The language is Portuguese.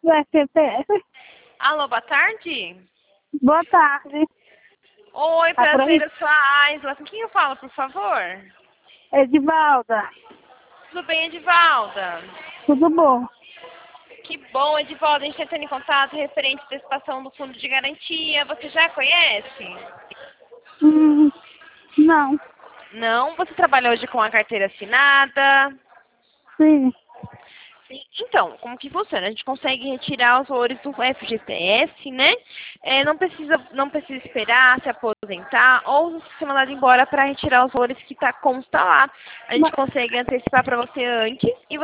do SPF. Alô, boa tarde. Boa tarde. Oi, Tá por aí? prazer, eu sou a Aisla. Com quem eu falo, por favor? Edivalda. Tudo bem, Edivalda? Tudo bom? Que bom, Edivalda, a gente está entrando em contato referente à antecipação do fundo de garantia. Você já conhece? Hum, não. Não? Você trabalha hoje com a carteira assinada? Sim. Sim. Então, como que funciona? A gente consegue retirar os valores do FGTS, né? Não precisa esperar se aposentar ou ser mandado embora para retirar os valores que consta lá. A gente Mas, consegue antecipar para você antes e